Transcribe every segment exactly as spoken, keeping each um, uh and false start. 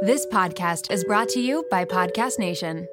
This podcast is brought to you by Podcast Nation.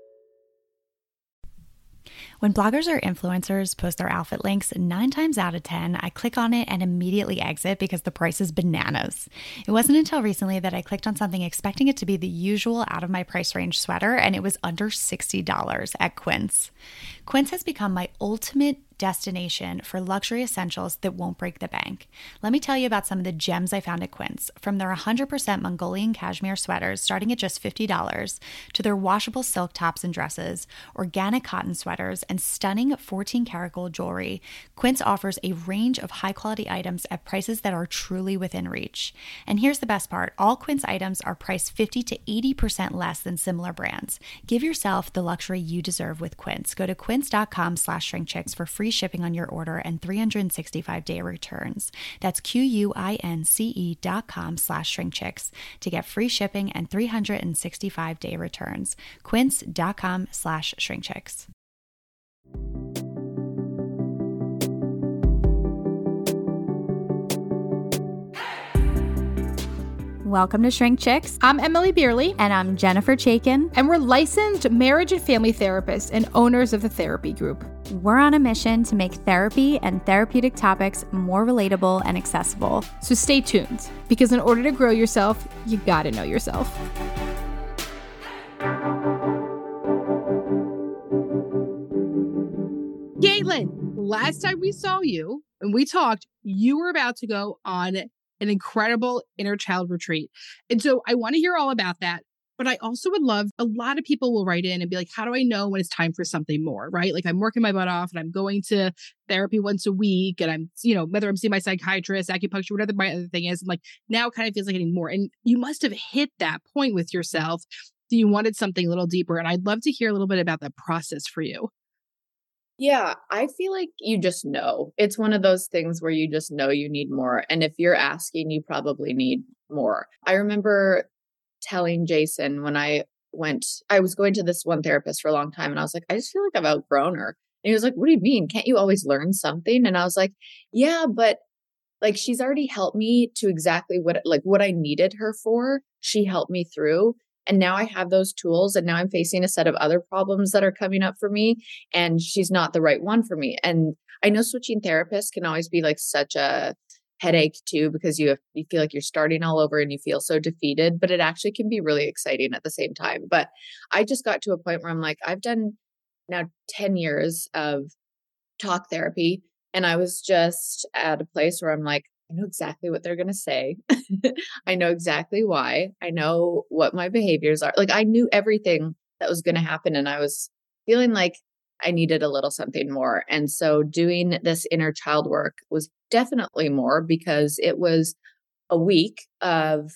When bloggers or influencers post their outfit links, nine times out of ten, I click on it and immediately exit because the price is bananas. It wasn't until recently that I clicked on something expecting it to be the usual out of my price range sweater, and it was under sixty dollars at Quince. Quince has become my ultimate destination for luxury essentials that won't break the bank. Let me tell you about some of the gems I found at Quince. From their one hundred percent Mongolian cashmere sweaters starting at just fifty dollars to their washable silk tops and dresses, organic cotton sweaters, and stunning fourteen karat gold jewelry, Quince offers a range of high-quality items at prices that are truly within reach. And here's the best part. All Quince items are priced fifty to eighty percent less than similar brands. Give yourself the luxury you deserve with Quince. Go to quince.com slash shrinkchicks for free shipping on your order and three hundred sixty-five day returns. That's Q-U-I-N-C-E dot com slash shrinkchicks to get free shipping and three hundred sixty-five day returns. Quince.com slash shrinkchicks. Welcome to Shrink Chicks. I'm Emily Beerley. And I'm Jennifer Chaikin. And we're licensed marriage and family therapists and owners of the therapy group. We're on a mission to make therapy and therapeutic topics more relatable and accessible. So stay tuned, because in order to grow yourself, you gotta know yourself. Caitlin, last time we saw you and we talked, you were about to go on an incredible inner child retreat. And so I want to hear all about that. But I also would love, a lot of people will write in and be like, how do I know when it's time for something more, right? Like I'm working my butt off and I'm going to therapy once a week and I'm, you know, whether I'm seeing my psychiatrist, acupuncture, whatever my other thing is, and like now it kind of feels like getting more. And you must have hit that point with yourself. So you wanted something a little deeper. And I'd love to hear a little bit about that process for you. Yeah, I feel like you just know. It's one of those things where you just know you need more. And if you're asking, you probably need more. I remember telling Jason when I went, I was going to this one therapist for a long time and I was like, I just feel like I've outgrown her. And he was like, what do you mean? Can't you always learn something? And I was like, yeah, but like she's already helped me to exactly what, like what I needed her for. She helped me through. And now I have those tools and now I'm facing a set of other problems that are coming up for me and she's not the right one for me. And I know switching therapists can always be like such a headache too, because you have, you feel like you're starting all over and you feel so defeated, but it actually can be really exciting at the same time. But I just got to a point where I'm like, I've done now ten years of talk therapy. And I was just at a place where I'm like, I know exactly what they're going to say. I know exactly why. I know what my behaviors are. Like I knew everything that was going to happen. And I was feeling like I needed a little something more. And so doing this inner child work was definitely more, because it was a week of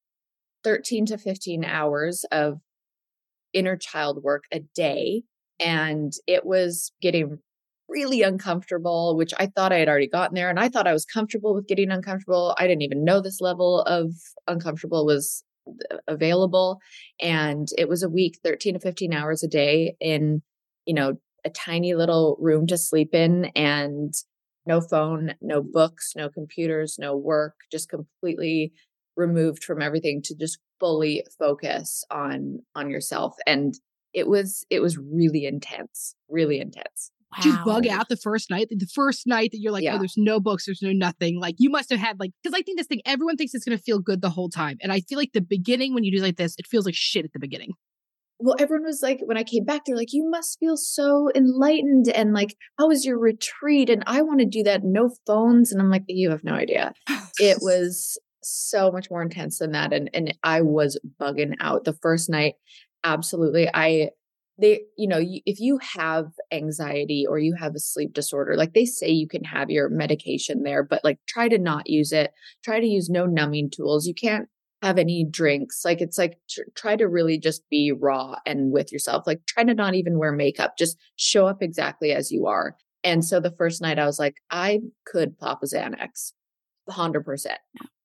thirteen to fifteen hours of inner child work a day. And it was getting really uncomfortable, which I thought I had already gotten there. And I thought I was comfortable with getting uncomfortable. I didn't even know this level of uncomfortable was available. And it was a week, thirteen to fifteen hours a day in, you know, a tiny little room to sleep in, and no phone, no books, no computers, no work, just completely removed from everything to just fully focus on, on yourself. And it was, it was really intense, really intense. Wow. Did you bug out the first night? The first night that you're like, yeah. oh, there's no books, there's no nothing. Like you must have had like, because I think this thing, everyone thinks it's going to feel good the whole time. And I feel like the beginning, when you do like this, it feels like shit at the beginning. Well, everyone was like, when I came back, they're like, you must feel so enlightened. And like, how was your retreat? And I want to do that. No phones. And I'm like, you have no idea. It was so much more intense than that. And, and I was bugging out the first night. Absolutely. I, They, you know, you, if you have anxiety or you have a sleep disorder, like they say you can have your medication there, but like try to not use it. Try to use no numbing tools. You can't have any drinks. Like it's like tr- try to really just be raw and with yourself. Like try to not even wear makeup. Just show up exactly as you are. And so the first night I was like, I could pop a Xanax, one hundred percent.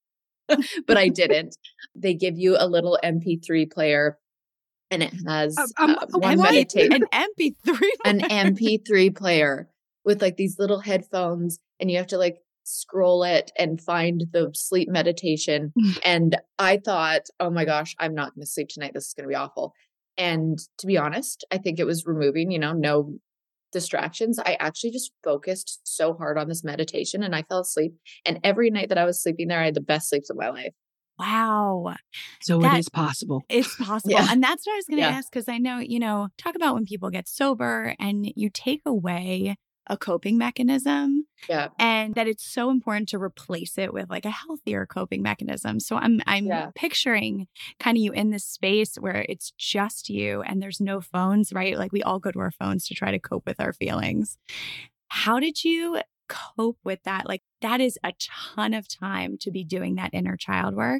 But I didn't. They give you a little M P three player. And it has um, uh, one meditation, an M P three, an M P three player with like these little headphones, and you have to like scroll it and find the sleep meditation. And I thought, oh my gosh, I'm not going to sleep tonight. This is going to be awful. And to be honest, I think it was removing, you know, no distractions. I actually just focused so hard on this meditation and I fell asleep. And every night that I was sleeping there, I had the best sleeps of my life. Wow. So That- it is possible. It's possible. Yeah. And that's what I was going to Yeah. ask, because I know, you know, talk about when people get sober and you take away a coping mechanism Yeah. and that it's so important to replace it with like a healthier coping mechanism. So I'm I'm Yeah. picturing kind of you in this space where it's just you and there's no phones, right? Like we all go to our phones to try to cope with our feelings. How did you cope with that? Like that is a ton of time to be doing that inner child work.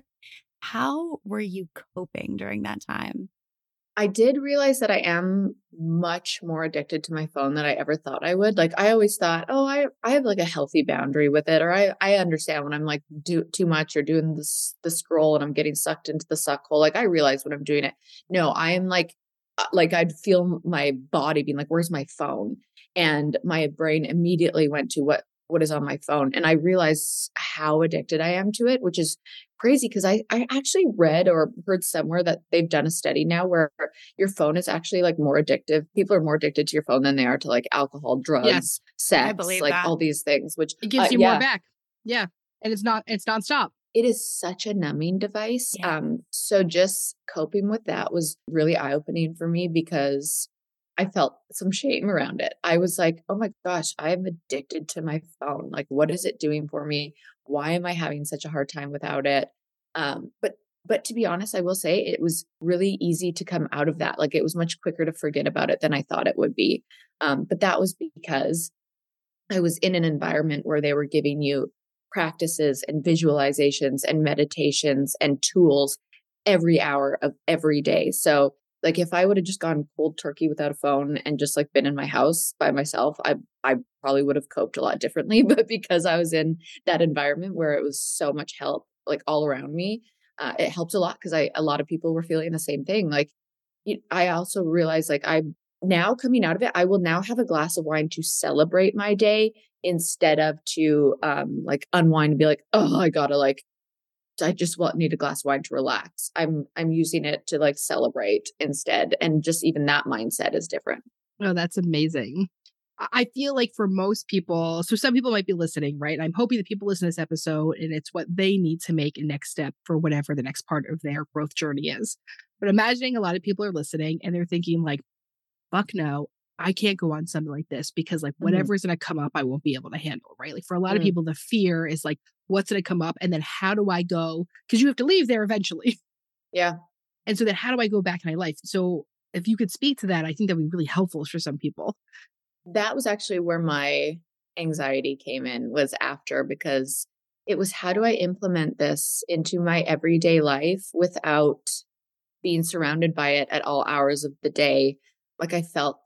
How were you coping during that time? I did realize that I am much more addicted to my phone than I ever thought I would. Like I always thought, oh, I, I have like a healthy boundary with it. Or I, I understand when I'm like do too much or doing this, the scroll and I'm getting sucked into the suck hole. Like I realize when I'm doing it. No, I am like, uh, like I'd feel my body being like, where's my phone? And my brain immediately went to what, what is on my phone. And I realized how addicted I am to it, which is crazy because I, I actually read or heard somewhere that they've done a study now where your phone is actually like more addictive. People are more addicted to your phone than they are to like alcohol, drugs, Yes, sex, I believe like that. all these things, which it gives uh, you yeah, more back. Yeah. And it's not, it's nonstop. it is such a numbing device. Yeah. Um, so just coping with that was really eye-opening for me because I felt some shame around it. I was like, oh my gosh, I'm addicted to my phone. Like, what is it doing for me? Why am I having such a hard time without it? Um, but but to be honest, I will say it was really easy to come out of that. Like it was much quicker to forget about it than I thought it would be. Um, but that was because I was in an environment where they were giving you practices and visualizations and meditations and tools every hour of every day. So like if I would have just gone cold turkey without a phone and just like been in my house by myself, I I probably would have coped a lot differently. But because I was in that environment where it was so much help like all around me, uh, it helped a lot because I a lot of people were feeling the same thing. Like it, I also realized like I now coming out of it, I will now have a glass of wine to celebrate my day instead of to um like unwind and be like, oh, I gotta like I just want need a glass of wine to relax. I'm I'm using it to like celebrate instead. And just even that mindset is different. Oh, that's amazing. I I feel like for most people, so some people might be listening, right? I'm hoping that people listen to this episode and it's what they need to make a next step for whatever the next part of their growth journey is. But imagining a lot of people are listening and they're thinking like, fuck no, I can't go on something like this because like whatever is going to come up, I won't be able to handle, right? Like for a lot of Mhm. people, the fear is like, what's going to come up? And then how do I go? Because you have to leave there eventually. Yeah. And so then how do I go back in my life? So if you could speak to that, I think that'd be really helpful for some people. That was actually where my anxiety came in was after because it was how do I implement this into my everyday life without being surrounded by it at all hours of the day? Like I felt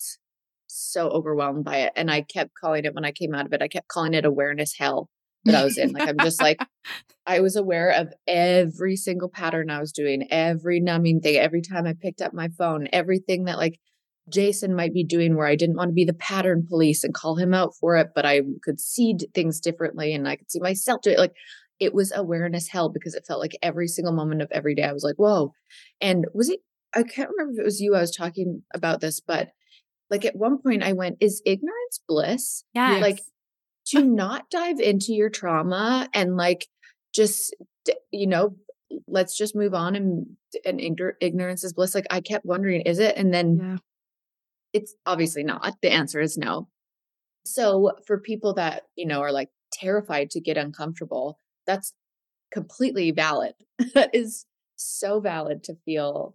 so overwhelmed by it. And I kept calling it when I came out of it, I kept calling it awareness hell that I was in. Like I'm just like, I was aware of every single pattern I was doing, every numbing thing, every time I picked up my phone, everything that like Jason might be doing where I didn't want to be the pattern police and call him out for it, but I could see d- things differently and I could see myself do it. Like it was awareness hell because it felt like every single moment of every day I was like, whoa. And was it, I can't remember if it was you I was talking about this, but like at one point I went, is ignorance bliss? Yes. Like to not dive into your trauma and like just, d- you know, let's just move on and, and ign- ignorance is bliss. Like I kept wondering, is it? And then Yeah. it's obviously not. The answer is no. So for people that, you know, are like terrified to get uncomfortable, that's completely valid. That is so valid to feel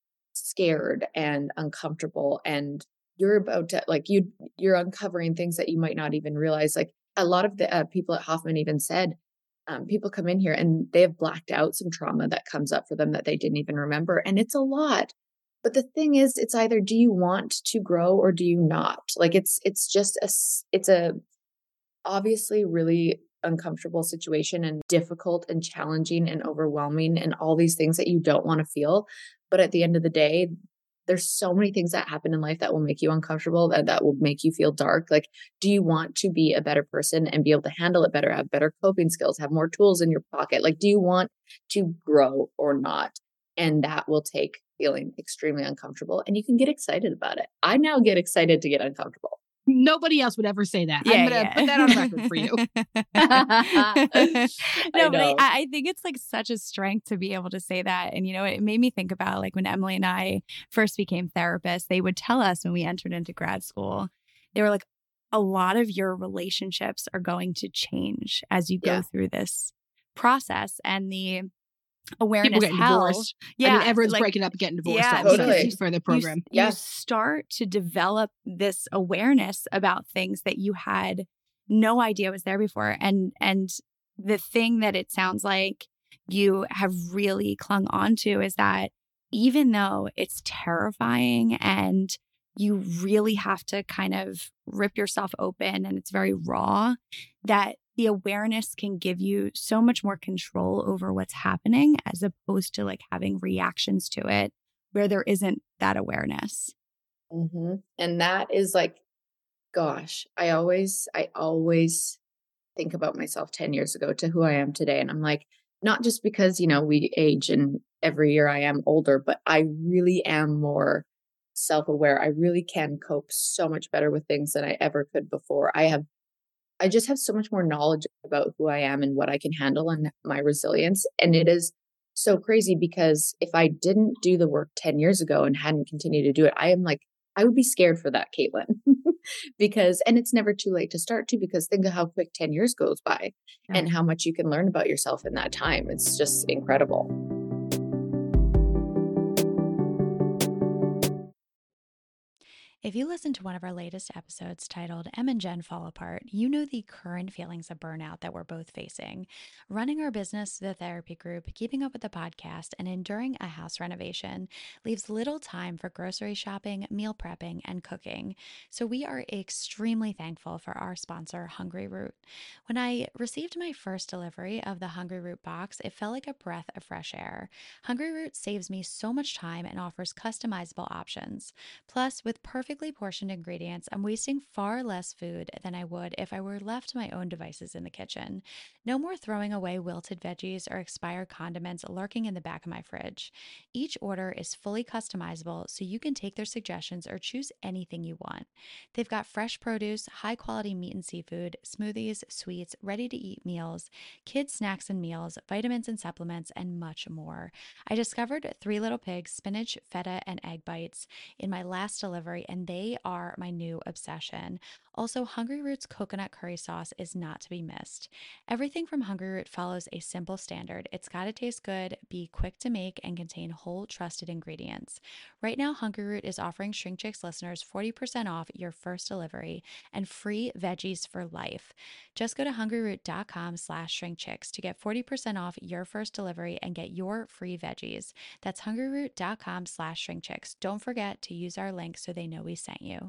scared and uncomfortable. And you're about to like, you, you're uncovering things that you might not even realize. Like a lot of the uh, people at Hoffman even said, um, people come in here and they have blacked out some trauma that comes up for them that they didn't even remember. And it's a lot. But the thing is, it's either do you want to grow or do you not? Like it's, it's just a, s- it's a obviously really uncomfortable situation and difficult and challenging and overwhelming and all these things that you don't want to feel. But at the end of the day, there's so many things that happen in life that will make you uncomfortable, that, that will make you feel dark. Like, do you want to be a better person and be able to handle it better, have better coping skills, have more tools in your pocket? Like, do you want to grow or not? And that will take feeling extremely uncomfortable, and you can get excited about it. I now get excited to get uncomfortable. Nobody else would ever say that. Yeah, I'm going to yeah. put that on record for you. No, I but I, know. I think it's like such a strength to be able to say that. And, you know, it made me think about like when Emily and I first became therapists, they would tell us when we entered into grad school, they were like, a lot of your relationships are going to change as you go Yeah. through this process. And the People awareness getting how, divorced. yeah, I mean, everyone's like, breaking up and getting divorced. yeah, all the totally. time for the you, program. you Yeah. start to develop this awareness about things that you had no idea was there before. And and the thing that it sounds like you have really clung on to is that even though it's terrifying and you really have to kind of rip yourself open and it's very raw, that the awareness can give you so much more control over what's happening as opposed to like having reactions to it where there isn't that awareness. Mm-hmm. And that is like, gosh, I always, I always think about myself ten years ago to who I am today. And I'm like, not just because, you know, we age and every year I am older, but I really am more self-aware. I really can cope so much better with things than I ever could before. I have I just have so much more knowledge about who I am and what I can handle and my resilience. And it is so crazy because if I didn't do the work ten years ago and hadn't continued to do it, I am like, I would be scared for that, Caitlin, because, and it's never too late to start to, because think of how quick ten years goes by Yeah. and how much you can learn about yourself in that time. It's just incredible. If you listen to one of our latest episodes titled Em and Jen Fall Apart, you know the current feelings of burnout that we're both facing. Running our business, the therapy group, keeping up with the podcast, and enduring a house renovation leaves little time for grocery shopping, meal prepping, and cooking. So we are extremely thankful for our sponsor, Hungry Root. When I received my first delivery of the Hungry Root box, it felt like a breath of fresh air. Hungry Root saves me so much time and offers customizable options. Plus, with perfectly portioned ingredients, I'm wasting far less food than I would if I were left to my own devices in the kitchen. No more throwing away wilted veggies or expired condiments lurking in the back of my fridge. Each order is fully customizable, so you can take their suggestions or choose anything you want. They've got fresh produce, high quality meat and seafood, smoothies, sweets, ready to eat meals, kids snacks and meals, vitamins and supplements, and much more. I discovered Three Little Pigs, spinach, feta, and egg bites in my last delivery, and they are my new obsession. Also, Hungry Root's coconut curry sauce is not to be missed. Everything from Hungry Root follows a simple standard. It's got to taste good, be quick to make, and contain whole, trusted ingredients. Right now, Hungry Root is offering Shrink Chicks listeners forty percent off your first delivery and free veggies for life. Just go to hungryroot.com slash shrinkchicks to get forty percent off your first delivery and get your free veggies. That's hungryroot.com slash shrinkchicks. Don't forget to use our link so they know we sent you.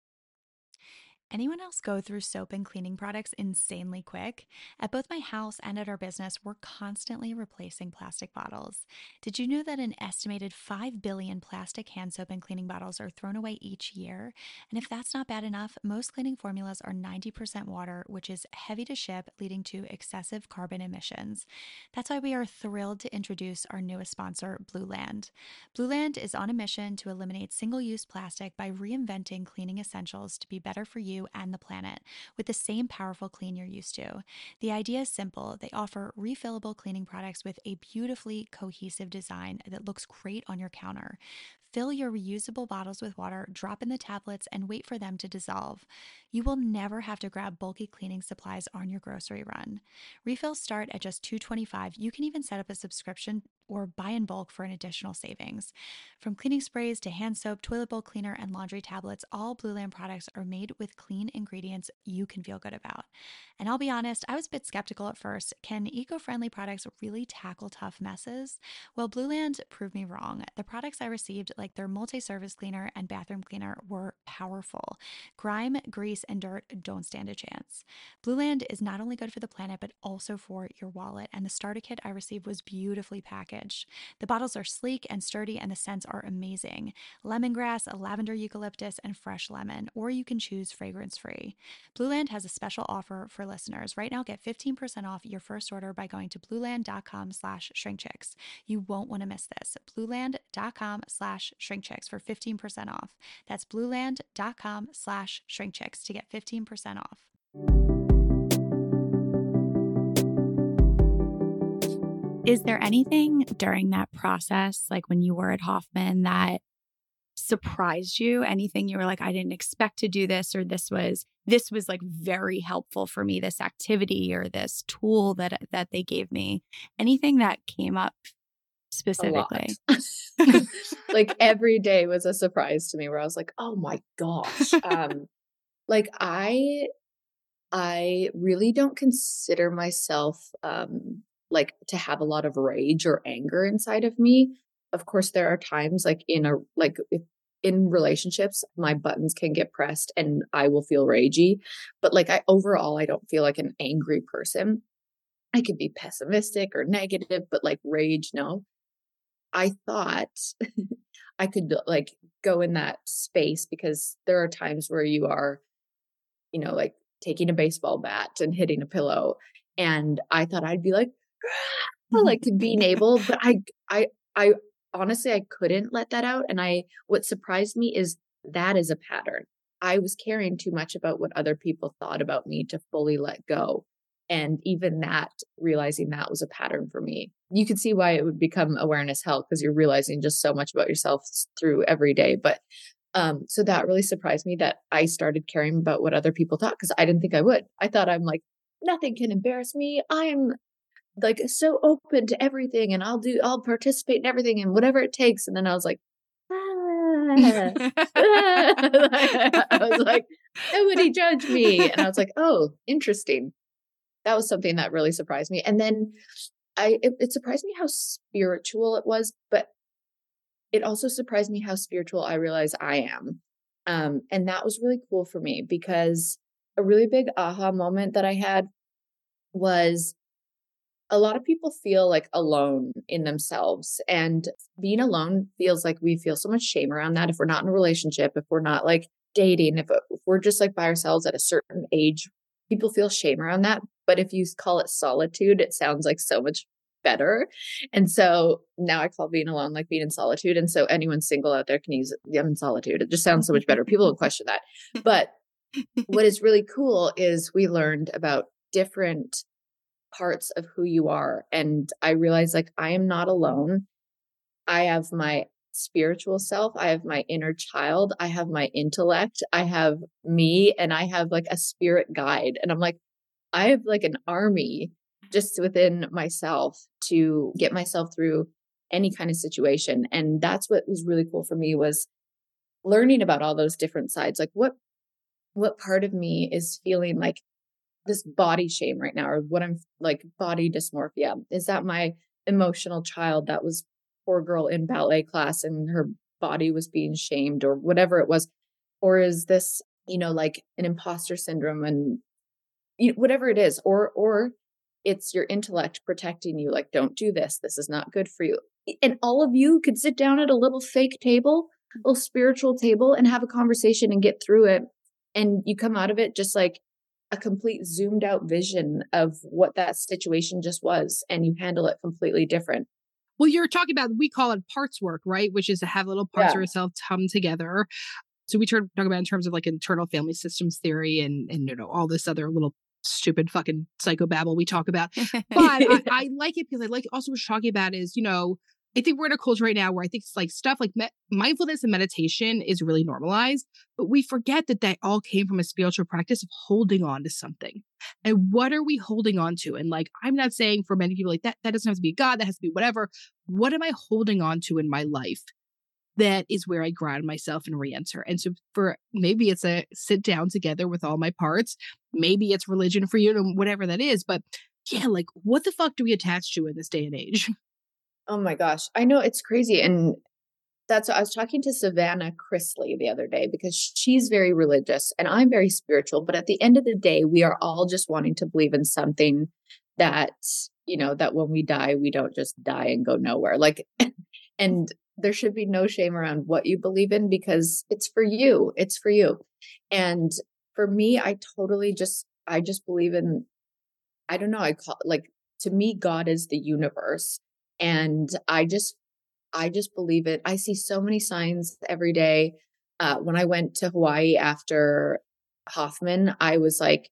Anyone else go through soap and cleaning products insanely quick? At both my house and at our business, we're constantly replacing plastic bottles. Did you know that an estimated five billion plastic hand soap and cleaning bottles are thrown away each year? And if that's not bad enough, most cleaning formulas are ninety percent water, which is heavy to ship, leading to excessive carbon emissions. That's why we are thrilled to introduce our newest sponsor, Blueland. Blueland is on a mission to eliminate single-use plastic by reinventing cleaning essentials to be better for you and the planet with the same powerful clean you're used to. The idea is simple. They offer refillable cleaning products with a beautifully cohesive design that looks great on your counter. Fill your reusable bottles with water, drop in the tablets, and wait for them to dissolve. You will never have to grab bulky cleaning supplies on your grocery run. Refills start at just two dollars and twenty-five cents. You can even set up a subscription or buy in bulk for an additional savings. From cleaning sprays to hand soap, toilet bowl cleaner, and laundry tablets, all Blueland products are made with clean ingredients you can feel good about. And I'll be honest, I was a bit skeptical at first. Can eco-friendly products really tackle tough messes? Well, Blueland proved me wrong. The products I received, like like their multi-surface cleaner and bathroom cleaner were powerful. Grime, grease, and dirt don't stand a chance. Blueland is not only good for the planet, but also for your wallet. And the starter kit I received was beautifully packaged. The bottles are sleek and sturdy, and the scents are amazing. Lemongrass, lavender eucalyptus, and fresh lemon, or you can choose fragrance-free. Blueland has a special offer for listeners. Right now, get fifteen percent off your first order by going to blueland.com slash shrinkchicks. You won't want to miss this. Blueland.com slash shrinkchicks for fifteen percent off. That's blueland.com slash shrinkchicks to get fifteen percent off. Is there anything during that process, like when you were at Hoffman, that surprised you? Anything you were like, I didn't expect to do this, or this was this was like very helpful for me, this activity or this tool that that they gave me? Anything that came up specifically? Like every day was a surprise to me, where I was like, oh my gosh. Um, like I I really don't consider myself um like to have a lot of rage or anger inside of me. Of course, there are times like in a, like if, in relationships, my buttons can get pressed and I will feel ragey, but like I, overall, I don't feel like an angry person. I could be pessimistic or negative, but like rage, no. I thought I could like go in that space, because there are times where you are, you know, like taking a baseball bat and hitting a pillow. And I thought I'd be like, like being able, but I, I, I honestly, I couldn't let that out. And I, what surprised me is that is a pattern. I was caring too much about what other people thought about me to fully let go. And even that, realizing that was a pattern for me. You could see why it would become awareness hell, because you're realizing just so much about yourself through every day. But um, so that really surprised me, that I started caring about what other people thought, because I didn't think I would. I thought I'm like, nothing can embarrass me. I'm like so open to everything, and I'll do, I'll participate in everything and whatever it takes. And then I was like, ah, I was like, nobody judge me. And I was like, oh, interesting. That was something that really surprised me. And then I, it, it surprised me how spiritual it was, but it also surprised me how spiritual I realize I am. Um, and that was really cool for me, because a really big aha moment that I had was, a lot of people feel like alone in themselves, and being alone feels like we feel so much shame around that. If we're not in a relationship, if we're not like dating, if, if we're just like by ourselves at a certain age, people feel shame around that. But if you call it solitude, it sounds like so much better. And so now I call being alone like being in solitude. And so anyone single out there can use it. I'm in solitude. It just sounds so much better. People will question that. But what is really cool is we learned about different parts of who you are. And I realized like, I am not alone. I have my spiritual self. I have my inner child. I have my intellect. I have me, and I have like a spirit guide. And I'm like, I have like an army just within myself to get myself through any kind of situation. And that's what was really cool for me, was learning about all those different sides. Like what, what part of me is feeling like this body shame right now, or what I'm like body dysmorphia? Is that my emotional child that was poor girl in ballet class and her body was being shamed, or whatever it was? Or is this, you know, like an imposter syndrome, and you know, whatever it is, or, or it's your intellect protecting you. Like, don't do this. This is not good for you. And all of you could sit down at a little fake table, a little spiritual table, and have a conversation and get through it. And you come out of it just like a complete zoomed out vision of what that situation just was. And you handle it completely different. Well, you're talking about, we call it parts work, right? Which is to have little parts Yeah. of yourself come together. So we turn, talk about in terms of like internal family systems theory and, and, you know, all this other little stupid fucking psychobabble we talk about. But I, I like it because I like also what you're talking about is, you know, I think we're in a culture right now where I think it's like stuff like me- mindfulness and meditation is really normalized, but we forget that that all came from a spiritual practice of holding on to something. And what are we holding on to? And like, I'm not saying for many people like that, that doesn't have to be God, that has to be whatever. What am I holding on to in my life? That is where I ground myself and re-enter. And so for maybe it's a sit down together with all my parts. Maybe it's religion for you, and whatever that is. But yeah, like what the fuck do we attach to in this day and age? Oh my gosh. I know, it's crazy. And That's what I was talking to Savannah Chrisley the other day because she's very religious and I'm very spiritual. But at the end of the day, we are all just wanting to believe in something that, you know, that when we die, we don't just die and go nowhere. Like, and there should be no shame around what you believe in because it's for you. It's for you. And for me, I totally just, I just believe in, I don't know, I call like, to me, God is the universe. And I just I just believe it. I see so many signs every day. Uh, when I went to Hawaii after Hoffman, I was like,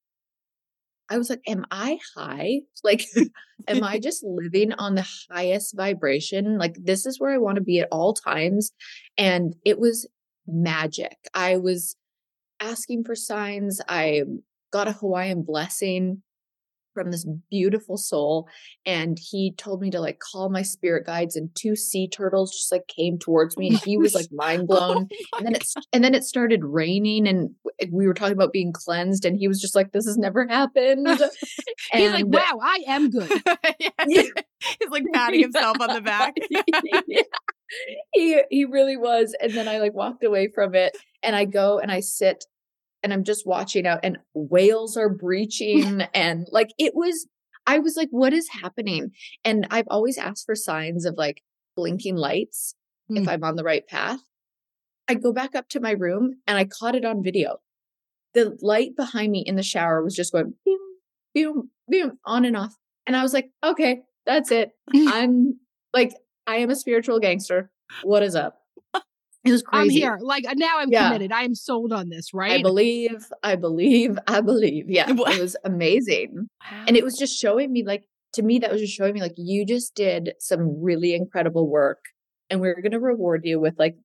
I was like, am I high? Like, am I just living on the highest vibration? Like, this is where I want to be at all times. And it was magic. I was asking for signs. I got a Hawaiian blessing from this beautiful soul. And he told me to like call my spirit guides, and two sea turtles just like came towards me, and he was like mind blown. Oh and then it's, and then it started raining, and we were talking about being cleansed, and he was just like, this has never happened. And he's like, wow, I am good. Yeah. He's like patting himself on the back. Yeah. He, he really was. And then I like walked away from it, and I go and I sit and I'm just watching out, and whales are breaching. And like, it was, I was like, what is happening? And I've always asked for signs of like blinking lights mm. if I'm on the right path. I go back up to my room and I caught it on video. The light behind me in the shower was just going boom, boom, boom, on and off. And I was like, okay, that's it. I'm like, I am a spiritual gangster. What is up? It was crazy. I'm here. Like now I'm yeah. committed. I am sold on this, right? I believe, I believe, I believe. Yeah. It was amazing. Wow. And it was just showing me like, to me, that was just showing me like, you just did some really incredible work, and we're going to reward you with like,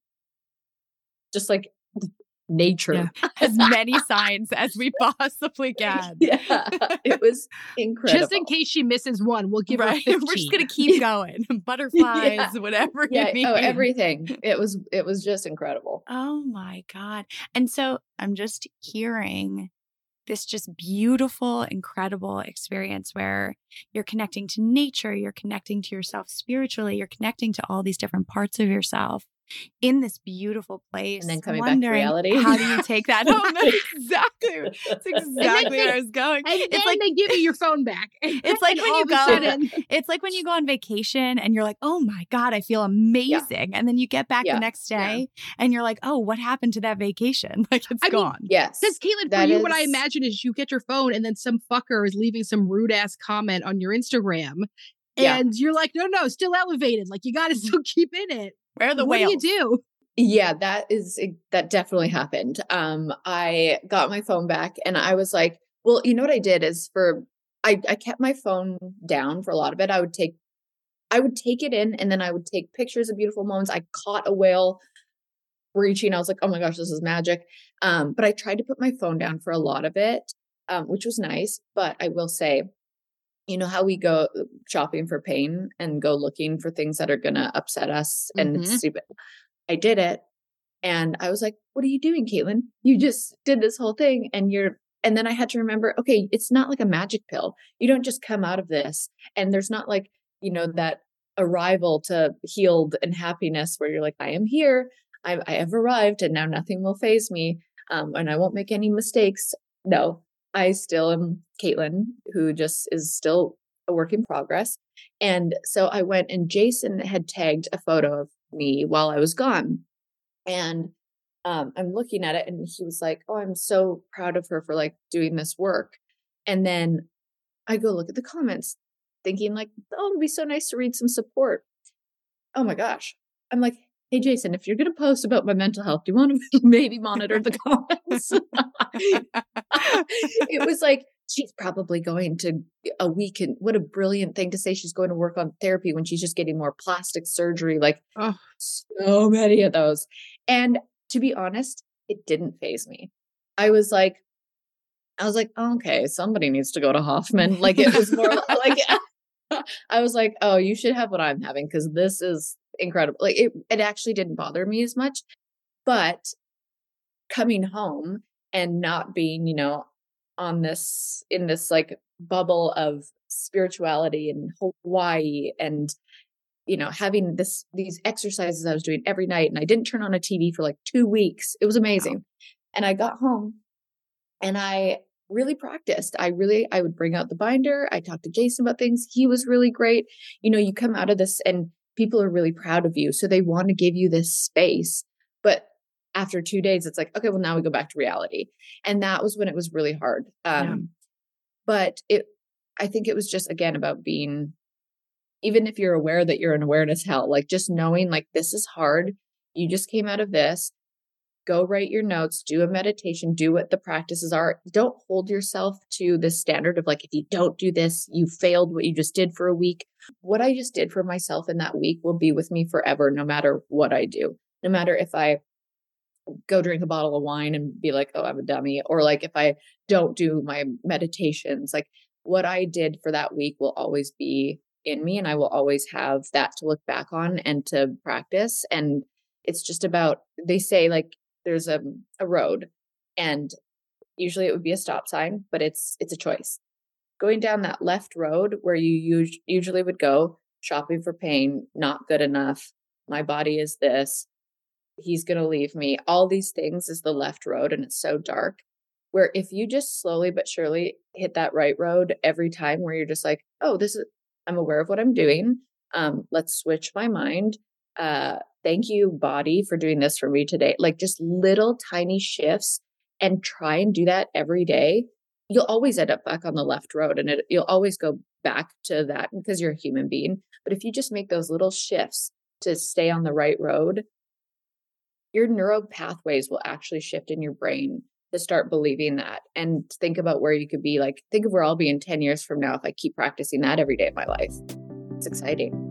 just like nature. Yeah. As many signs as we possibly can. Yeah. It was incredible. Just in case she misses one, we'll give right. her fifteen. We're just going to keep going. Butterflies, yeah. whatever yeah. you need. Oh, everything. It was, it was just incredible. Oh my God. And so I'm just hearing this just beautiful, incredible experience where you're connecting to nature, you're connecting to yourself spiritually, you're connecting to all these different parts of yourself in this beautiful place. And then coming back to reality. How do you take that home? That's exactly, that's exactly they, where I was going. And it's then like they give you your phone back. It's like, oh God. It's like when you go on vacation and you're like, oh my God, I feel amazing. Yeah. And then you get back yeah. the next day yeah. and you're like, oh, what happened to that vacation? Like it's I gone. Mean, yes. Because Caitlin, for you, is... what I imagine is you get your phone and then some fucker is leaving some rude ass comment on your Instagram. Yeah. And you're like, no, no, still elevated. Like you got to still keep in it. Where are the what whales? What do you do? Yeah, that is, that definitely happened. Um, I got my phone back and I was like, well, you know what I did is for, I, I kept my phone down for a lot of it. I would take, I would take it in and then I would take pictures of beautiful moments. I caught a whale breaching. I was like, oh my gosh, this is magic. Um, but I tried to put my phone down for a lot of it, um, which was nice. But I will say, you know how we go shopping for pain and go looking for things that are going to upset us and mm-hmm. it's stupid. I did it. And I was like, what are you doing, Caitlin? You just did this whole thing and you're, and then I had to remember, okay, it's not like a magic pill. You don't just come out of this. And there's not like, you know, that arrival to healed and happiness where you're like, I am here. I, I have arrived and now nothing will faze me. Um, and I won't make any mistakes. No, I still am Caitlin, who just is still a work in progress. And so I went and Jason had tagged a photo of me while I was gone. And um, I'm looking at it and he was like, oh, I'm so proud of her for like doing this work. And then I go look at the comments thinking like, oh, it'd be so nice to read some support. Oh my gosh. I'm like, hey, Jason, if you're going to post about my mental health, do you want to maybe monitor the comments? It was like, she's probably going to a week. And what a brilliant thing to say. She's going to work on therapy when she's just getting more plastic surgery. Like oh. so many of those. And to be honest, it didn't faze me. I was like, I was like, oh, okay, somebody needs to go to Hoffman. Like it was more like, I was like, oh, you should have what I'm having because this is incredible. Like it, it actually didn't bother me as much, but coming home and not being, you know, on this, in this like bubble of spirituality in Hawaii and, you know, having this, these exercises I was doing every night, and I didn't turn on a T V for like two weeks. It was amazing. Wow. And I got home and I really practiced. I really, I would bring out the binder. I talked to Jason about things. He was really great. You know, you come out of this and people are really proud of you. So they want to give you this space. But after two days, it's like, okay, well, now we go back to reality. And that was when it was really hard. Um, yeah. But it, I think it was just, again, about being, even if you're aware that you're in awareness hell, like just knowing like, this is hard. You just came out of this. Go write your notes, do a meditation, do what the practices are. Don't hold yourself to the standard of like, if you don't do this, you failed what you just did for a week. What I just did for myself in that week will be with me forever, no matter what I do. No matter if I go drink a bottle of wine and be like, oh, I'm a dummy. Or like if I don't do my meditations, like what I did for that week will always be in me. And I will always have that to look back on and to practice. And it's just about, they say like, there's a, a road and usually it would be a stop sign, but it's, it's a choice. Going down that left road where you us- usually would go shopping for pain, not good enough. My body is this, he's going to leave me. All these things is the left road. And it's so dark where if you just slowly but surely hit that right road every time where you're just like, oh, this is, I'm aware of what I'm doing. Um, let's switch my mind. Uh, thank you, body, for doing this for me today. Like just little tiny shifts and try and do that every day. You'll always end up back on the left road and it, you'll always go back to that because you're a human being. But if you just make those little shifts to stay on the right road, your neural pathways will actually shift in your brain to start believing that and think about where you could be. Like, think of where I'll be in ten years from now if I keep practicing that every day of my life. It's exciting.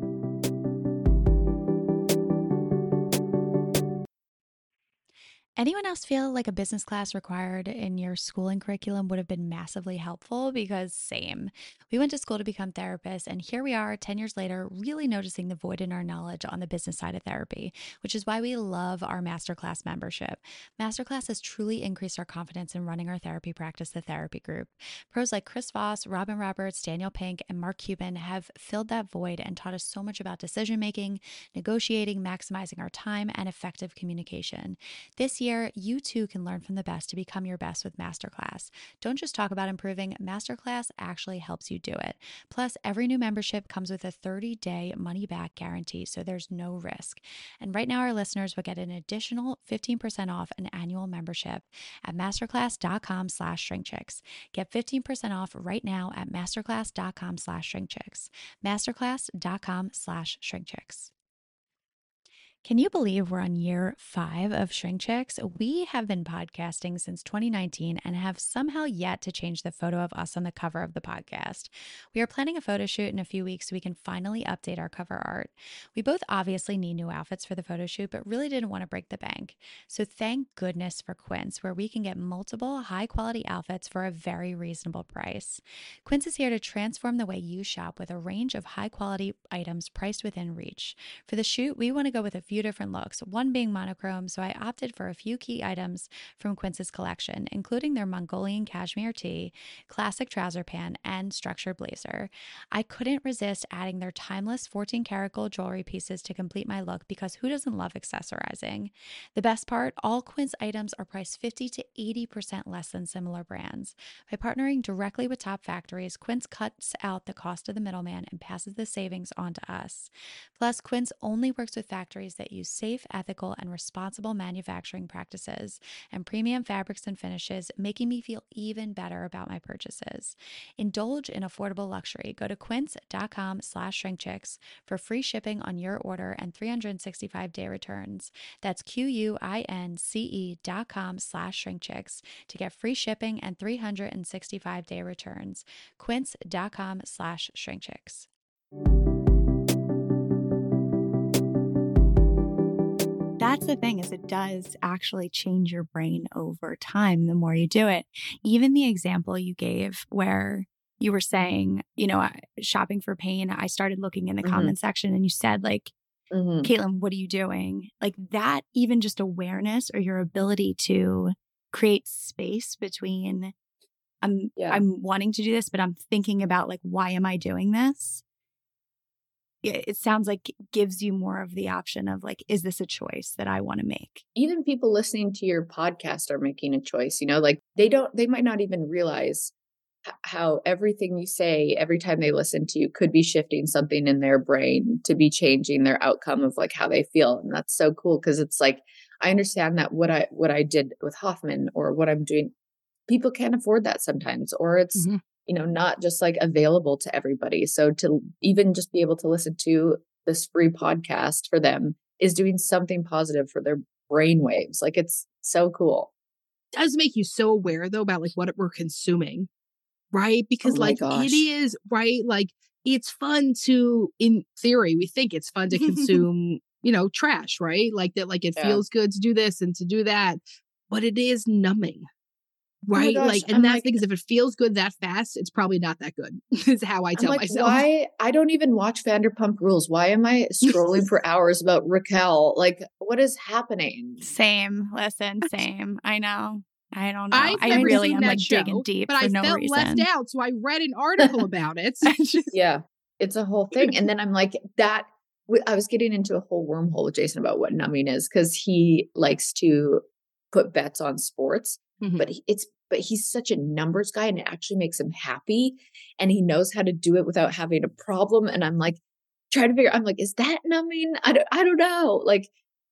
Anyone else feel like a business class required in your schooling curriculum would have been massively helpful? Because same. We went to school to become therapists, and here we are ten years later, really noticing the void in our knowledge on the business side of therapy, which is why we love our Masterclass membership. Masterclass has truly increased our confidence in running our therapy practice, the Therapy Group. Pros like Chris Voss, Robin Roberts, Daniel Pink, and Mark Cuban have filled that void and taught us so much about decision-making, negotiating, maximizing our time, and effective communication. This year, you too can learn from the best to become your best with Masterclass. Don't just talk about improving, Masterclass actually helps you do it. Plus, every new membership comes with a thirty-day money-back guarantee, so there's no risk. And right now, our listeners will get an additional fifteen percent off an annual membership at masterclass.com slash shrinkchicks. Get fifteen percent off right now at masterclass.com slash shrinkchicks. Masterclass.com slash shrinkchicks. Can you believe we're on year five of Shrink Chicks? We have been podcasting since twenty nineteen and have somehow yet to change the photo of us on the cover of the podcast. We are planning a photo shoot in a few weeks so we can finally update our cover art. We both obviously need new outfits for the photo shoot, but really didn't want to break the bank. So thank goodness for Quince, where we can get multiple high-quality outfits for a very reasonable price. Quince is here to transform the way you shop with a range of high-quality items priced within reach. For the shoot, we want to go with a few different looks, one being monochrome, so I opted for a few key items from Quince's collection, including their Mongolian cashmere tee, classic trouser pant, and structured blazer. I couldn't resist adding their timeless fourteen karat gold jewelry pieces to complete my look because who doesn't love accessorizing? The best part, all Quince items are priced fifty to eighty percent less than similar brands. By partnering directly with top factories, Quince cuts out the cost of the middleman and passes the savings on to us. Plus, Quince only works with factories that use safe, ethical, and responsible manufacturing practices and premium fabrics and finishes, making me feel even better about my purchases. Indulge in affordable luxury. Go to quince.com slash shrinkchicks for free shipping on your order and three hundred sixty-five day returns. That's Q-U-I-N-C-E dot com slash shrinkchicks to get free shipping and three hundred sixty-five day returns. Quince.com slash shrinkchicks. That's the thing, is it does actually change your brain over time the more you do it. Even the example you gave where you were saying, you know, shopping for pain, I started looking in the mm-hmm. comment section and you said like, mm-hmm. Caitlin, what are you doing? Like that, even just awareness or your ability to create space between I'm, yeah. I'm wanting to do this, but I'm thinking about like, why am I doing this? it it sounds like gives you more of the option of like, is this a choice that I want to make? Even people listening to your podcast are making a choice, you know, like they don't, they might not even realize h- how everything you say every time they listen to you could be shifting something in their brain to be changing their outcome of like how they feel. And that's so cool. Cause it's like, I understand that what I, what I did with Hoffman or what I'm doing, people can't afford that sometimes, or it's, Mm-hmm. you know, not just like available to everybody. So to even just be able to listen to this free podcast for them is doing something positive for their brain waves. Like it's so cool. It does make you so aware though about like what we're consuming, right? Because Oh my like gosh. it is, right? Like it's fun to, in theory, we think it's fun to consume, you know, trash, right? Like that, like it Yeah. feels good to do this and to do that, but it is numbing. Oh my Right. gosh, Like, and I'm that's like- because if it feels good that fast, it's probably not that good, is how I I'm tell like, myself. why? I don't even watch Vanderpump Rules. Why am I scrolling for hours about Raquel? Like, what is happening? Same. Listen, same. I know. I don't know. I've I never really seen am that like show, digging deep but for I no felt reason. left out. So I read an article about it. Yeah, it's a whole thing. And then I'm like, that w- I was getting into a whole wormhole with Jason about what numbing is because he likes to put bets on sports, Mhm. but he, it's but he's such a numbers guy, and it actually makes him happy, and he knows how to do it without having a problem. And I'm like, trying to figure. I'm like, is that numbing? I don't. I don't know. Like,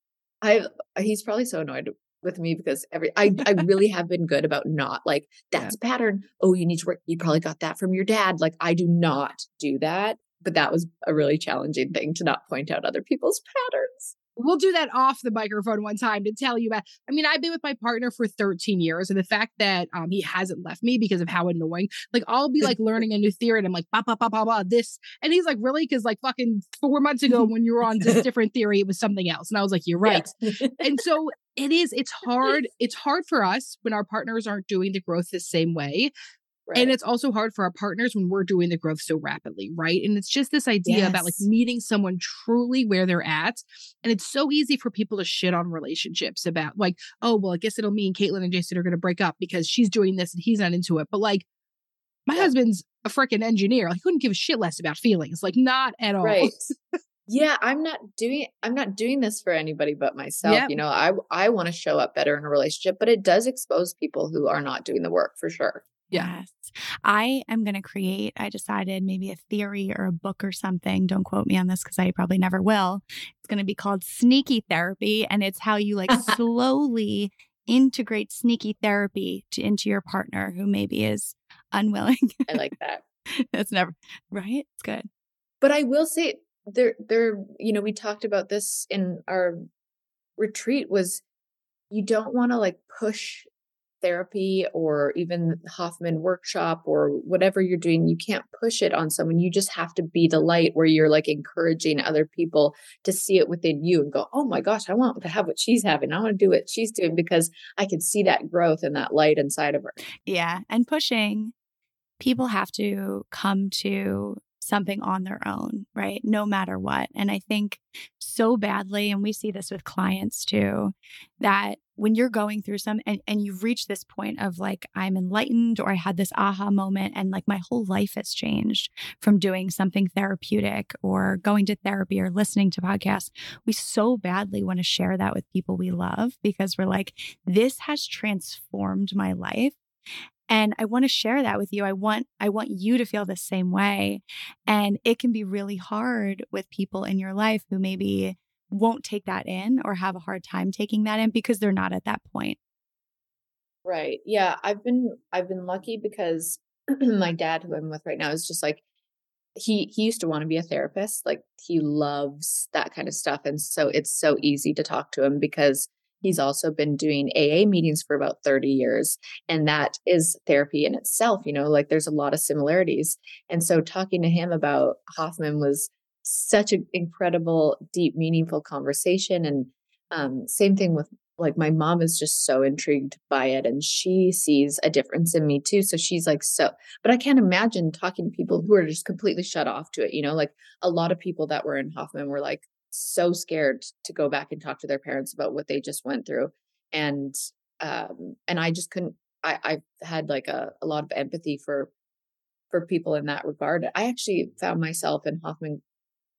I he's probably so annoyed with me because every I I really have been good about not like that's a pattern. Oh, you need to work. You probably got that from your dad. Like I do not do that. But that was a really challenging thing to not point out other people's patterns. We'll do that off the microphone one time to tell you about. I mean, I've been with my partner for thirteen years, and the fact that um he hasn't left me because of how annoying. Like, I'll be like learning a new theory, and I'm like, ba ba ba ba ba this, and he's like, really? Because like fucking four months ago, when you were on this different theory, it was something else, and I was like, you're right. Yeah. And so it is. It's hard. It's hard for us when our partners aren't doing the growth the same way. Right. And it's also hard for our partners when we're doing the growth so rapidly, right? And it's just this idea about like Yes. meeting someone truly where they're at. And it's so easy for people to shit on relationships about like, oh, well, I guess it'll mean Caitlin and Jason are going to break up because she's doing this and he's not into it. But like, my Yeah. husband's a freaking engineer. Like, he couldn't give a shit less about feelings. Like, not at all. Right. Yeah, I'm not doing I'm not doing this for anybody but myself. Yep. You know, I I want to show up better in a relationship, but it does expose people who are not doing the work for sure. Yeah. Yes. I am going to create, I decided maybe a theory or a book or something. Don't quote me on this because I probably never will. It's going to be called Sneaky Therapy. And it's how you like slowly integrate sneaky therapy to, into your partner who maybe is unwilling. I like that. That's never, right? It's good. But I will say there there you know, we talked about this in our retreat was you don't want to like push therapy or even Hoffman workshop or whatever you're doing. You can't push it on someone. You just have to be the light where you're like encouraging other people to see it within you and go, oh my gosh, I want to have what she's having. I want to do what she's doing because I can see that growth and that light inside of her. Yeah. And pushing, people have to come to something on their own, right? No matter what. And I think so badly, and we see this with clients too, that when you're going through some and, and you've reached this point of like, I'm enlightened or I had this aha moment and like my whole life has changed from doing something therapeutic or going to therapy or listening to podcasts, we so badly want to share that with people we love because we're like, this has transformed my life. And I want to share that with you. I want I want you to feel the same way. And it can be really hard with people in your life who maybe won't take that in or have a hard time taking that in because they're not at that point. Right. Yeah. I've been I've been lucky because my dad, who I'm with right now, is just like he he used to want to be a therapist. Like he loves that kind of stuff. And so it's so easy to talk to him because he's also been doing A A meetings for about thirty years. And that is therapy in itself, you know, like there's a lot of similarities. And so talking to him about Hoffman was such an incredible, deep, meaningful conversation. And um, same thing with like my mom is just so intrigued by it and she sees a difference in me too. So she's like, so, but I can't imagine talking to people who are just completely shut off to it. You know, like a lot of people that were in Hoffman were like, so scared to go back and talk to their parents about what they just went through. And, um, and I just couldn't, I, I had like a, a lot of empathy for, for people in that regard. I actually found myself in Hoffman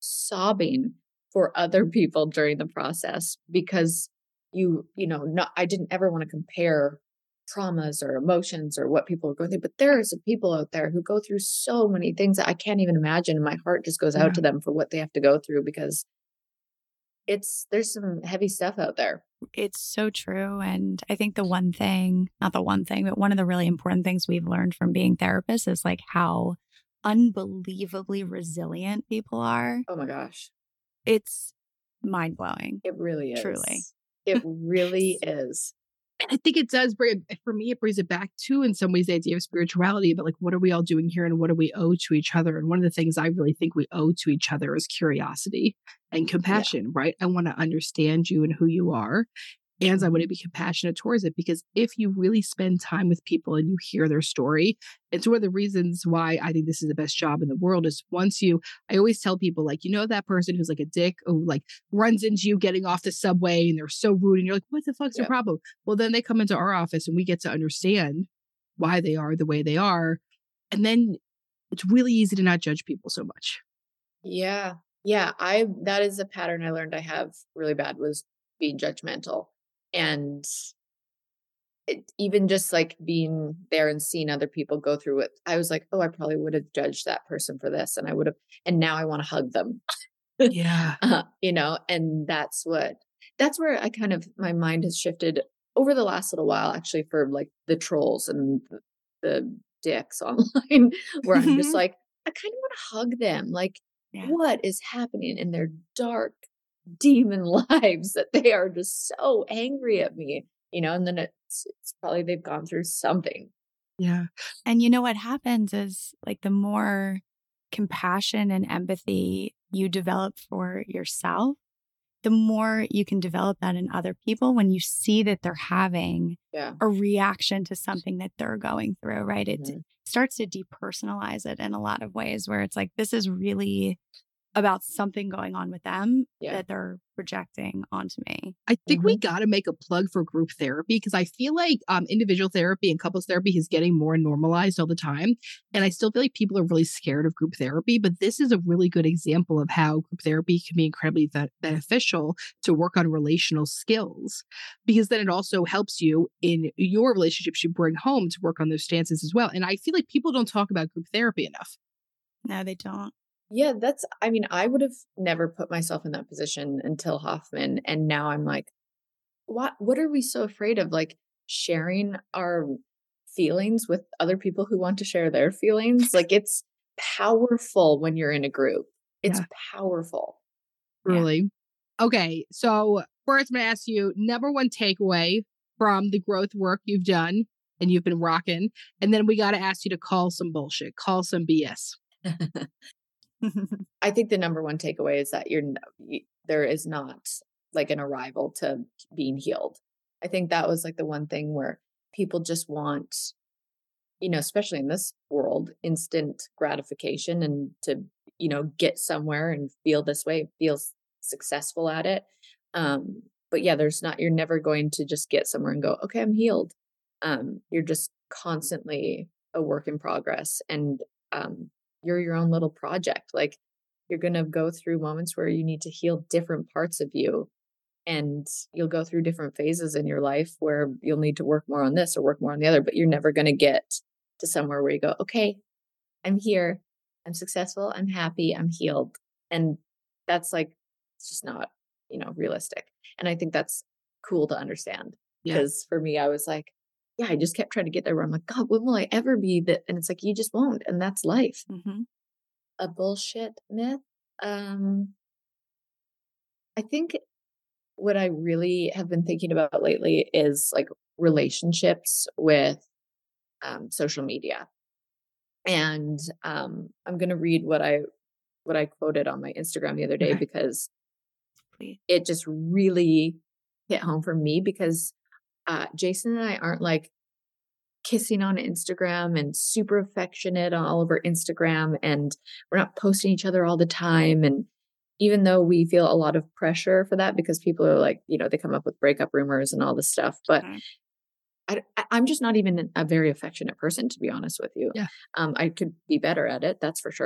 sobbing for other people during the process because you, you know, not, I didn't ever want to compare traumas or emotions or what people are going through, but there are some people out there who go through so many things that I can't even imagine. And my heart just goes out Yeah. to them for what they have to go through because it's, there's some heavy stuff out there. It's so true. And I think the one thing, not the one thing, but one of the really important things we've learned from being therapists is like how unbelievably resilient people are. Oh my gosh. It's mind blowing. It really is. Truly. It really is. And I think it does bring, for me, it brings it back to, in some ways, the idea of spirituality, but like, what are we all doing here and what do we owe to each other? And one of the things I really think we owe to each other is curiosity and compassion, yeah. right? I want to understand you and who you are. And I want to be compassionate towards it, because if you really spend time with people and you hear their story, it's one of the reasons why I think this is the best job in the world is once you, I always tell people like, you know, that person who's like a dick who like runs into you getting off the subway and they're so rude and you're like, what the fuck's Yep. your problem? Well, then they come into our office and we get to understand why they are the way they are. And then it's really easy to not judge people so much. Yeah. Yeah. I, that is a pattern I learned I have really bad was being judgmental. And it, even just like being there and seeing other people go through it, I was like, oh, I probably would have judged that person for this. And I would have, and now I want to hug them. Yeah. uh, you know, and that's what, that's where I kind of, my mind has shifted over the last little while, actually, for like the trolls and the, the dicks online, where I'm just like, I kind of want to hug them. Like, yeah. What is happening in their dark demon lives that they are just so angry at me, you know, and then it's, it's probably they've gone through something. Yeah. And you know what happens is like the more compassion and empathy you develop for yourself, the more you can develop that in other people when you see that they're having yeah. a reaction to something that they're going through, right? It Mm-hmm. starts to depersonalize it in a lot of ways where it's like, this is really about something going on with them yeah. that they're projecting onto me. I think mm-hmm. we got to make a plug for group therapy because I feel like um, individual therapy and couples therapy is getting more normalized all the time. And I still feel like people are really scared of group therapy, but this is a really good example of how group therapy can be incredibly be- beneficial to work on relational skills, because then it also helps you in your relationships you bring home to work on those stances as well. And I feel like people don't talk about group therapy enough. No, they don't. Yeah, that's, I mean, I would have never put myself in that position until Hoffman. And now I'm like, what, what are we so afraid of? Like sharing our feelings with other people who want to share their feelings. Like it's powerful when you're in a group. It's yeah. powerful. Really? Yeah. Okay. So first I'm going to ask you, number one takeaway from the growth work you've done and you've been rocking. And then we got to ask you to call some bullshit, call some B S. I think the number one takeaway is that you're there is not like an arrival to being healed. I think that was like the one thing where people just want, you know, especially in this world, instant gratification and to, you know, get somewhere and feel this way, feel successful at it. Um, but yeah, there's not, you're never going to just get somewhere and go, okay, I'm healed. Um, you're just constantly a work in progress. And, um, you're your own little project. Like you're going to go through moments where you need to heal different parts of you, and you'll go through different phases in your life where you'll need to work more on this or work more on the other, but you're never going to get to somewhere where you go, okay, I'm here. I'm successful. I'm happy. I'm healed. And that's like, it's just not, you know, realistic. And I think that's cool to understand because yeah. for me, I was like, yeah, I just kept trying to get there where I'm like, God, when will I ever be that? And it's like, you just won't. And that's life. Mm-hmm. A bullshit myth. Um, I think what I really have been thinking about lately is like relationships with um, social media. And um, I'm going to read what I, what I quoted on my Instagram the other day okay. because Please. It just really hit home for me because Uh, Jason and I aren't like kissing on Instagram and super affectionate on all over Instagram, and we're not posting each other all the time. And even though we feel a lot of pressure for that because people are like, you know, they come up with breakup rumors and all this stuff, but okay. I, I'm just not even a very affectionate person, to be honest with you. Yeah. Um, I could be better at it. That's for sure.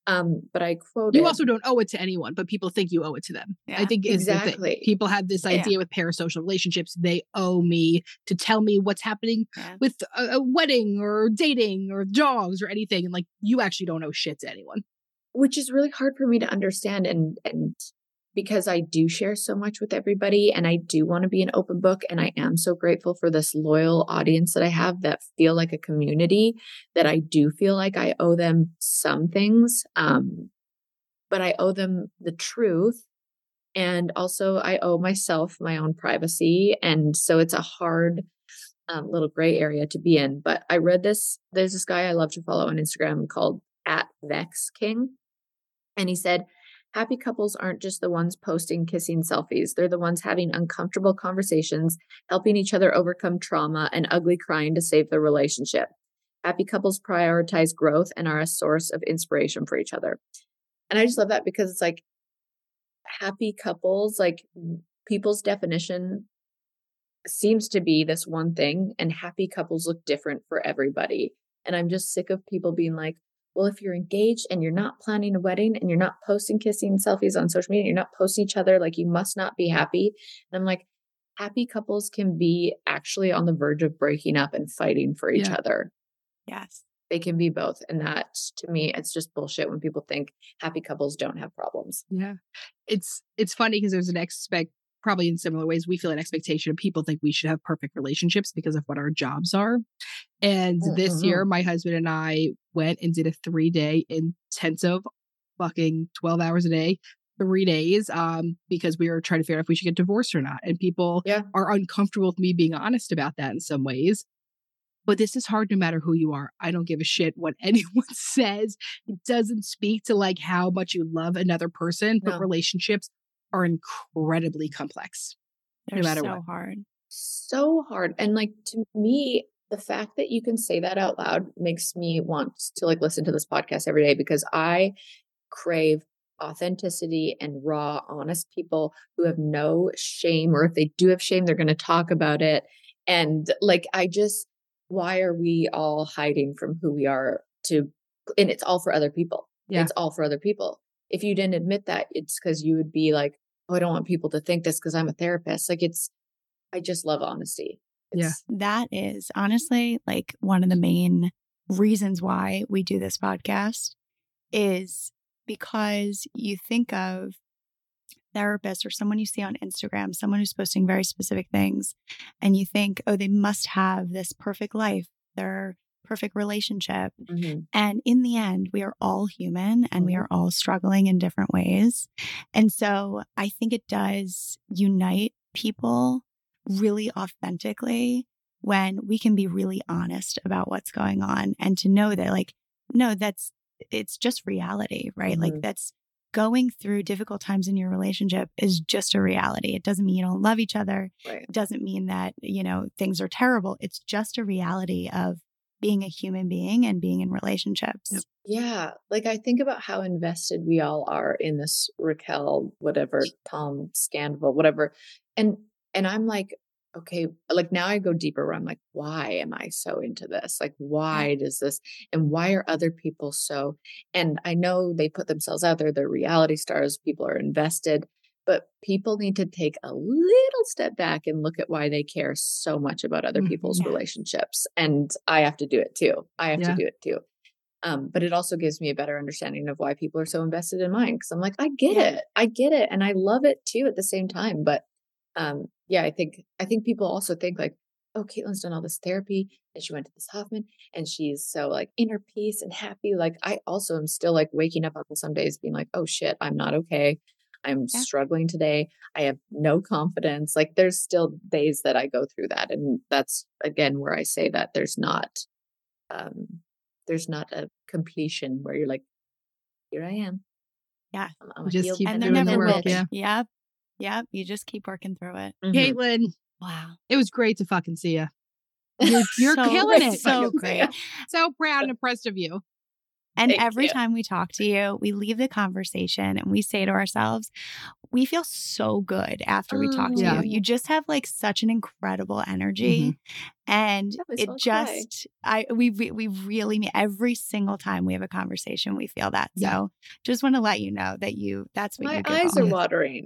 Um, but I quoted. You also don't owe it to anyone, but people think you owe it to them. Yeah, I think is exactly. the thing. People have this idea yeah. with parasocial relationships. They owe me to tell me what's happening yeah. with a, a wedding or dating or dogs or anything. And like, you actually don't owe shit to anyone. Which is really hard for me to understand. And, and because I do share so much with everybody and I do want to be an open book. And I am so grateful for this loyal audience that I have that feel like a community, that I do feel like I owe them some things. Um, but I owe them the truth. And also I owe myself my own privacy. And so it's a hard um, little gray area to be in. But I read this, there's this guy I love to follow on Instagram called at Vex King. And he said, happy couples aren't just the ones posting kissing selfies. They're the ones having uncomfortable conversations, helping each other overcome trauma and ugly crying to save their relationship. Happy couples prioritize growth and are a source of inspiration for each other. And I just love that because it's like happy couples, like people's definition seems to be this one thing, and happy couples look different for everybody. And I'm just sick of people being like, well, if you're engaged and you're not planning a wedding and you're not posting kissing selfies on social media, you're not posting each other, like you must not be happy. And I'm like, happy couples can be actually on the verge of breaking up and fighting for each Yeah. other. Yes. They can be both. And that, to me, it's just bullshit when people think happy couples don't have problems. Yeah. It's, it's funny because there's an expect, probably in similar ways, we feel an expectation of people think we should have perfect relationships because of what our jobs are. And Mm-hmm. this year, my husband and I went and did a three day intensive fucking twelve hours a day, three days, um, because we were trying to figure out if we should get divorced or not. And people Yeah. are uncomfortable with me being honest about that in some ways. But this is hard no matter who you are. I don't give a shit what anyone says. It doesn't speak to like how much you love another person, but No. relationships are incredibly complex. They're No matter so what. hard. So hard. And like, to me, the fact that you can say that out loud makes me want to like listen to this podcast every day, because I crave authenticity and raw, honest people who have no shame, or if they do have shame, they're going to talk about it. And like, I just, why are we all hiding from who we are to, and it's all for other people. Yeah. It's all for other people. If you didn't admit that, it's because you would be like, oh, I don't want people to think this because I'm a therapist. Like it's, I just love honesty. It's, That is honestly like one of the main reasons why we do this podcast, is because you think of therapist or someone you see on Instagram, someone who's posting very specific things, and you think, oh, they must have this perfect life, their perfect relationship. Mhm. And in the end, we are all human and we Mhm. are all struggling in different ways. And so I think it does unite people really authentically when we can be really honest about what's going on, and to know that like, no, that's, it's just reality, right? Mhm. Like that's going through difficult times in your relationship is just a reality. It doesn't mean you don't love each other. Right. It doesn't mean that, you know, things are terrible. It's just a reality of being a human being and being in relationships. Yep. Yeah. Like I think about how invested we all are in this Raquel, whatever, Tom scandal, whatever. And, and I'm like, okay, like now I go deeper where I'm like, why am I so into this? Like, why does this, and why are other people so, and I know they put themselves out there, they're reality stars, people are invested, but people need to take a little step back and look at why they care so much about other Mhm. people's Yeah. relationships. And I have to do it too. I have Yeah. to do it too. Um, but it also gives me a better understanding of why people are so invested in mine. Cause I'm like, I get Yeah. it. I get it. And I love it too at the same time. But um, yeah, I think, I think people also think like, oh, Caitlin's done all this therapy and she went to this Hoffman and she's so like inner peace and happy. Like I also am still like waking up on some days being like, oh shit, I'm not okay. I'm Yeah. struggling today. I have no confidence. Like there's still days that I go through that. And that's again, where I say that there's not, um, there's not a completion where you're like, here I am. Yeah. I'm, I'm a Just healed keep And there doing the never work, will be. yeah. Yep. Yep. You just keep working through it. Mhm. Caitlin, Wow. it was great to fucking see you. You're, you're So- killing it. so You're great. So proud and impressed of you. And Thank every you. time we talk to you, we leave the conversation and we say to ourselves, we feel so good after we talk to yeah. you. You just have like such an incredible energy. Mm-hmm. And it just, cry. I, we, we really mean every single time we have a conversation, we feel that. Yeah. So just want to let you know that you, that's what My you give eyes off. are watering.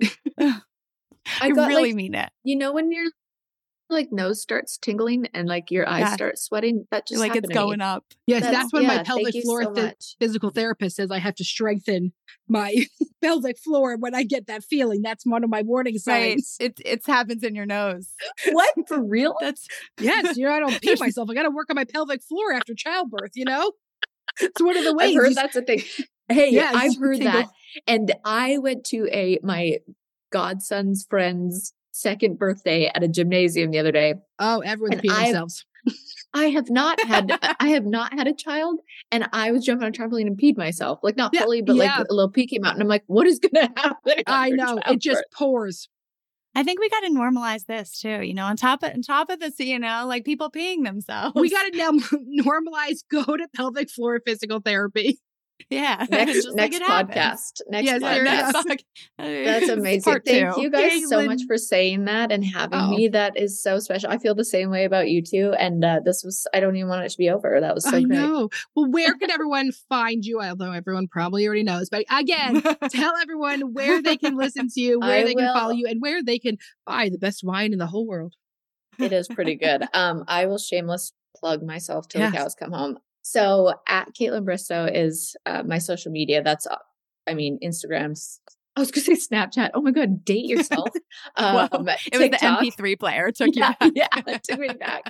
I got, really like, mean it. You know, when your like nose starts tingling and like your eyes yeah. start sweating, that just like it's going me. up. Yes, that's, that's when yeah, my pelvic floor so th- physical therapist says I have to strengthen my pelvic floor when I get that feeling. That's one of my warning signs. Right. It it happens in your nose. What? For real? That's yes. You know, I don't pee myself. I got to work on my pelvic floor after childbirth. You know, it's one of the ways. I've heard that's a thing. Hey, yes, I've heard tingle. that, and I went to a my godson's friend's second birthday at a gymnasium the other day. Oh, everyone's peeing themselves. I have not had I have not had a child, and I was jumping on a trampoline and peed myself. Like not fully, yeah, but yeah. like a little pee came out, and I'm like, "What is going to happen?" I know it just pours. I think we got to normalize this too. You know, on top of on top of this, you know, like people peeing themselves. We got to now normalize go to pelvic floor physical therapy. Yeah. Next, next like podcast. Next yes, podcast. That's amazing. Thank you guys Caitlin. so much for saying that and having oh. me. That is so special. I feel the same way about you too. And uh, this was, I don't even want it to be over. That was so I great. know. Well, where can everyone find you? Although everyone probably already knows, but again, tell everyone where they can listen to you, where I they will. can follow you, and where they can buy the best wine in the whole world. It is pretty good. Um, I will shameless plug myself till yes. the cows come home. So at Caitlin Bristow is uh, my social media. That's, uh, I mean, Instagram's, I was going to say Snapchat. Oh my God, date yourself. Um, well, it was the M P three player. It took yeah, you back. Yeah, it took me back.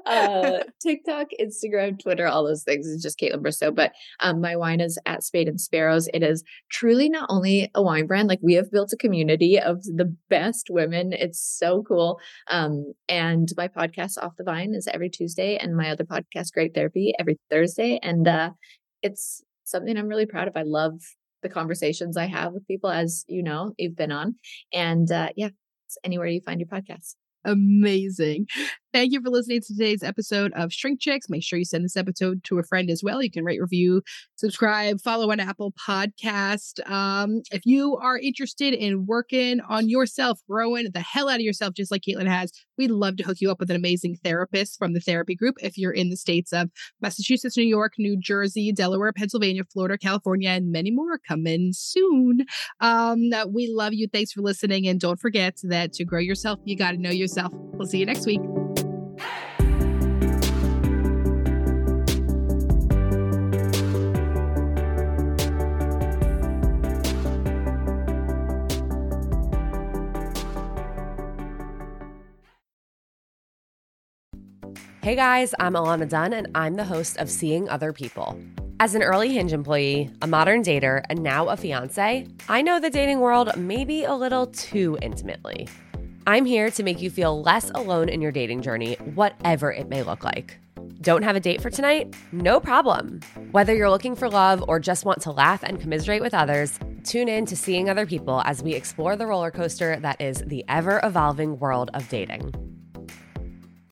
Uh, TikTok, Instagram, Twitter, all those things. It's just Caitlin Bristow. But um, my wine is at Spade and Sparrows. It is truly not only a wine brand, like we have built a community of the best women. It's so cool. Um, and my podcast, Off the Vine, is every Tuesday. And my other podcast, Great Therapy, every Thursday. And uh, it's something I'm really proud of. I love the conversations I have with people, as you know, you've been on. And uh, yeah, it's anywhere you find your podcast. Amazing. Thank you for listening to today's episode of Shrink Chicks. Make sure you send this episode to a friend as well. You can rate, review, subscribe, follow on Apple Podcast. Um, if you are interested in working on yourself, growing the hell out of yourself, just like Caitlin has, we'd love to hook you up with an amazing therapist from the therapy group. If you're in the states of Massachusetts, New York, New Jersey, Delaware, Pennsylvania, Florida, California, and many more coming soon. Um, we love you. Thanks for listening. And don't forget that to grow yourself, you got to know yourself. We'll see you next week. Hey guys, I'm Alana Dunn, and I'm the host of Seeing Other People. As an early Hinge employee, a modern dater, and now a fiance, I know the dating world maybe a little too intimately. I'm here to make you feel less alone in your dating journey, whatever it may look like. Don't have a date for tonight? No problem. Whether you're looking for love or just want to laugh and commiserate with others, tune in to Seeing Other People as we explore the roller coaster that is the ever-evolving world of dating.